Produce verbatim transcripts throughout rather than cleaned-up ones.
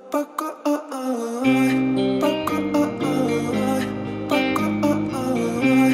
покой, покой, покой.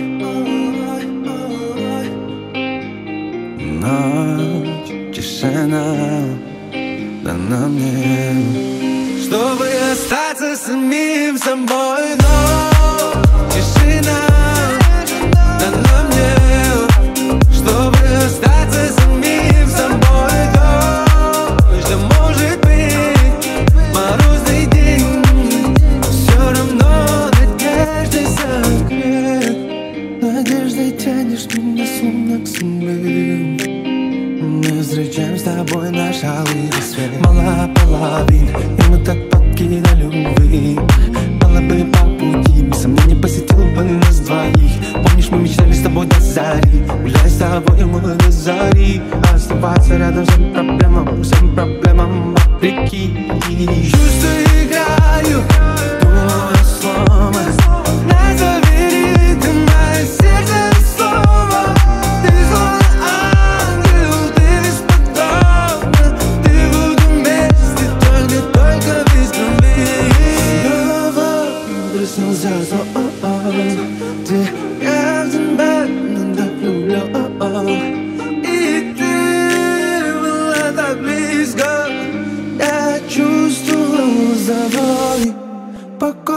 Ночь, тишина дана мне, чтобы остаться самим собой. Ночь, тишина дана мне, чтобы остаться самим собой. Дождь, да может быть морозный день, все равно надеждой согрет. Надеждой тянешь меня словно к себе. Мы встречаем с тобой наш алый рассвет. Мало половин, и мы так покидали любви. Было бы по пути, без сомнений посетил бы нас двоих. Помнишь, мы мечтали с тобой до зари, гуляй с тобой мы до зари. Оставаться рядом всем проблемам, всем проблемам вопреки. Чувства играю, думаю слова. Назови ритм, мое сердце слово. Ты словно ангел, ты бесподобна. Ты в этом месте, только, только без крови. Снова приснился сон. Ты, я в тебя так люблю. И ты была так близко. Я чувствовал за тобой покой.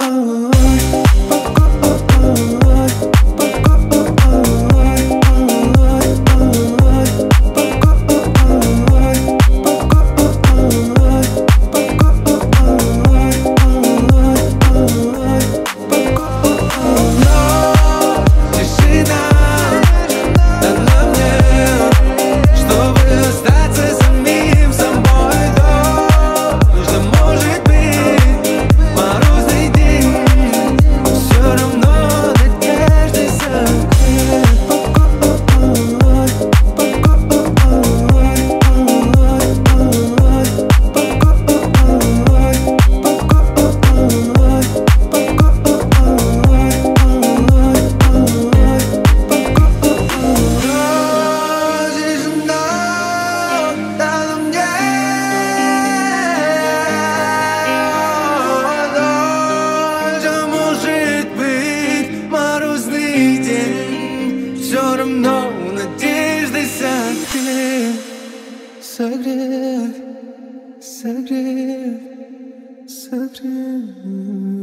Все равно надеждой согрет, согрет, согрет, согрет.